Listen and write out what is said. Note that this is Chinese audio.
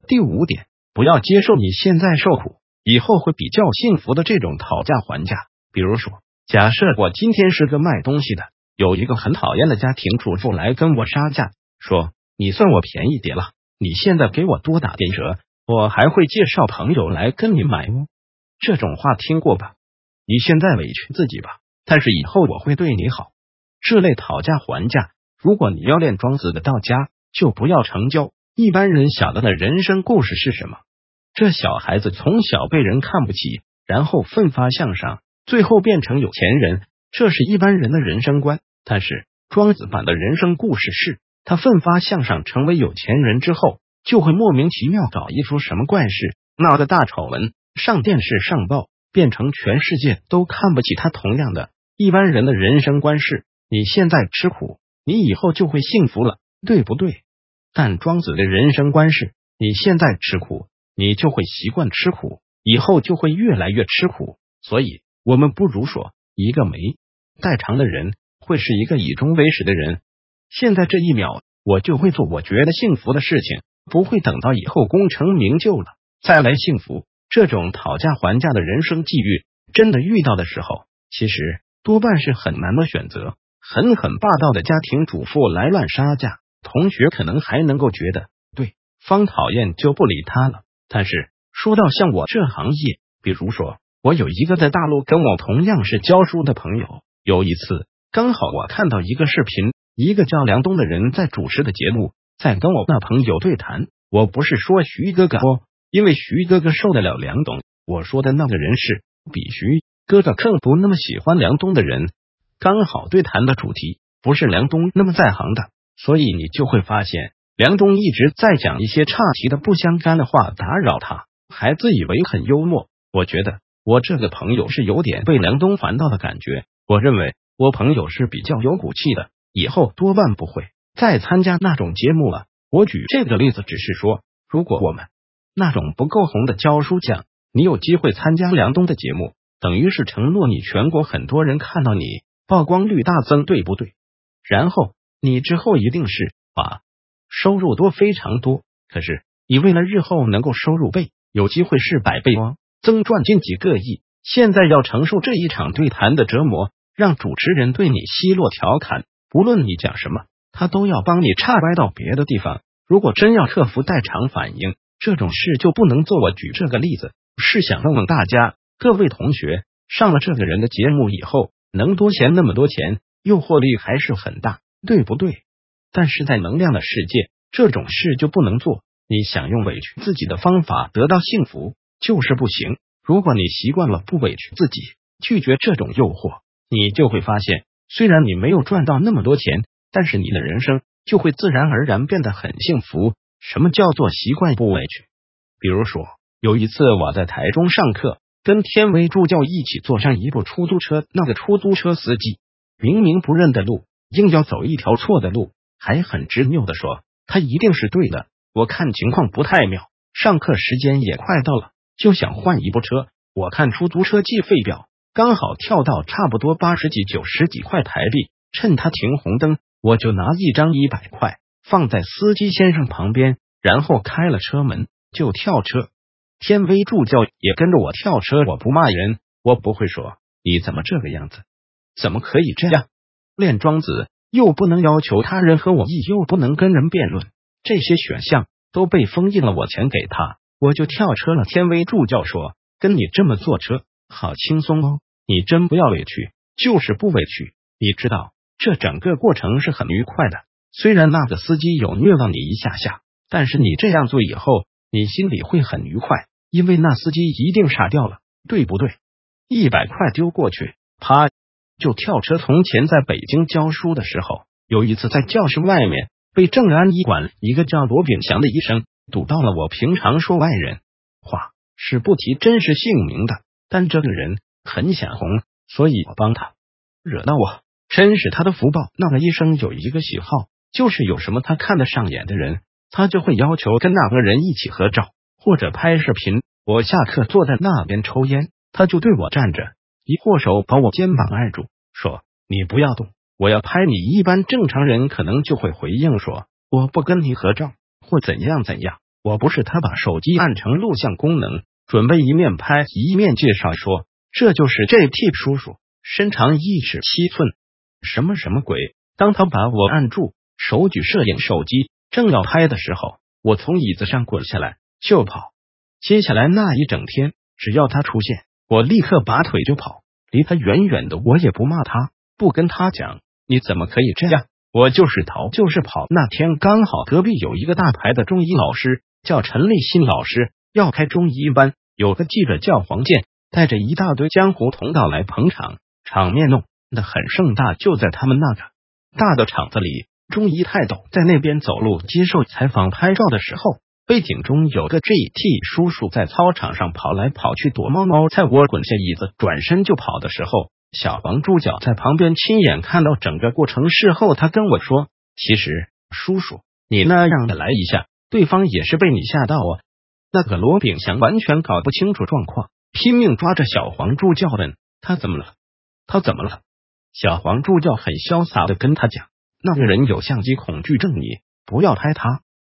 第5点，不要接受你现在受苦，以后会比较幸福的这种讨价还价。比如说，假设我今天是个卖东西的，有一个很讨厌的家庭主妇来跟我杀价，说你算我便宜点了，你现在给我多打点折，我还会介绍朋友来跟你买哦。这种话听过吧？你现在委屈自己吧，但是以后我会对你好。这类讨价还价，如果你要练庄子的道家，就不要成交。一般人想到的人生故事是什么？这小孩子从小被人看不起，然后奋发向上，最后变成有钱人，这是一般人的人生观。但是庄子版的人生故事是，他奋发向上成为有钱人之后，就会莫名其妙搞一出什么怪事，闹个大丑闻，上电视上报，变成全世界都看不起他。同样的，一般人的人生观是，你现在吃苦，你以后就会幸福了，对不对？但庄子的人生观是，你现在吃苦，你就会习惯吃苦，以后就会越来越吃苦。所以我们不如说，一个没代偿的人会是一个以终为始的人。现在这一秒，我就会做我觉得幸福的事情，不会等到以后功成名就了再来幸福。这种讨价还价的人生际遇，真的遇到的时候，其实多半是很难的选择。狠霸道的家庭主妇来乱杀价，同学可能还能够觉得对方讨厌就不理他了。但是说到像我这行业，比如说我有一个在大陆跟我同样是教书的朋友，有一次刚好我看到一个视频，一个叫梁冬的人在主持的节目，在跟我那朋友对谈。我不是说徐哥哥哦，因为徐哥哥受得了梁冬，我说的那个人是比徐哥哥更不那么喜欢梁冬的人。刚好对谈的主题不是梁冬那么在行的，所以你就会发现梁冬一直在讲一些岔题的不相干的话打扰他，还自以为很幽默。我觉得我这个朋友是有点被梁冬烦到的感觉。我认为我朋友是比较有骨气的，以后多半不会再参加那种节目了。我举这个例子只是说，如果我们那种不够红的教书匠，你有机会参加梁冬的节目，等于是承诺你全国很多人看到你，曝光率大增，对不对？然后你之后一定是收入多非常多，可是你为了日后能够收入倍，有机会是100倍哦，增赚近几个亿，现在要承受这一场对谈的折磨，让主持人对你奚落调侃，不论你讲什么，他都要帮你岔歪到别的地方。如果真要克服代偿反应，这种事就不能做。我举这个例子是想问问大家，各位同学，上了这个人的节目以后，能多钱那么多钱，诱惑力还是很大，对不对？但是在能量的世界，这种事就不能做。你想用委屈自己的方法得到幸福，就是不行。如果你习惯了不委屈自己，拒绝这种诱惑，你就会发现，虽然你没有赚到那么多钱，但是你的人生就会自然而然变得很幸福。什么叫做习惯不委屈？比如说，有一次我在台中上课，跟天威助教一起坐上一部出租车，那个出租车司机明明不认得路，硬要走一条错的路，还很执拗的说他一定是对的。我看情况不太妙，上课时间也快到了，就想换一部车。我看出租车计费表，刚好跳到差不多80几90几块台币，趁他停红灯，我就拿一张100块放在司机先生旁边，然后开了车门就跳车。天威助教也跟着我跳车。我不骂人，我不会说你怎么这个样子，怎么可以这样。练庄子又不能要求他人和我意，又不能跟人辩论，这些选项都被封印了，我钱给他，我就跳车了。天威助教说，跟你这么坐车好轻松哦，你真不要委屈，就是不委屈。你知道这整个过程是很愉快的，虽然那个司机有虐到你一下下，但是你这样做以后，你心里会很愉快，因为那司机一定傻掉了，对不对？100块丢过去，啪就跳车。从前在北京教书的时候，有一次在教室外面被正安医馆一个叫罗炳祥的医生堵到了。我平常说外人话是不提真实姓名的，但这个人很想红，所以我帮他，惹到我真是他的福报。那个医生有一个喜好，就是有什么他看得上眼的人，他就会要求跟那个人一起合照或者拍视频。我下课坐在那边抽烟，他就对我站着，一握手把我肩膀按住，说你不要动，我要拍你。一般正常人可能就会回应说我不跟你合照或怎样怎样， 我不是他把手机按成录像功能，准备一面拍一面介绍说，这就是 JT 叔叔，身长1尺7寸。什么鬼？当他把我按住，手举摄影手机，正要拍的时候，我从椅子上滚下来就跑。接下来那一整天，只要他出现，我立刻拔腿就跑，离他远远的。我也不骂他，不跟他讲你怎么可以这样，我就是逃就是跑。那天刚好隔壁有一个大牌的中医老师，叫陈立新老师，要开中医班，有个记者叫黄健，带着一大堆江湖同道来捧场，场面弄得很盛大。就在他们那个大的场子里，中医泰斗在那边走路接受采访拍照的时候，背景中有个 GT 叔叔在操场上跑来跑去躲猫猫。在我滚下椅子转身就跑的时候，小黄猪脚在旁边亲眼看到整个过程。事后他跟我说，其实叔叔你那样的来一下，对方也是被你吓到啊。那个罗炳祥完全搞不清楚状况，拼命抓着小黄猪叫问他怎么了，他怎么了。小黄猪叫很潇洒的跟他讲，那个人有相机恐惧症，你不要拍他，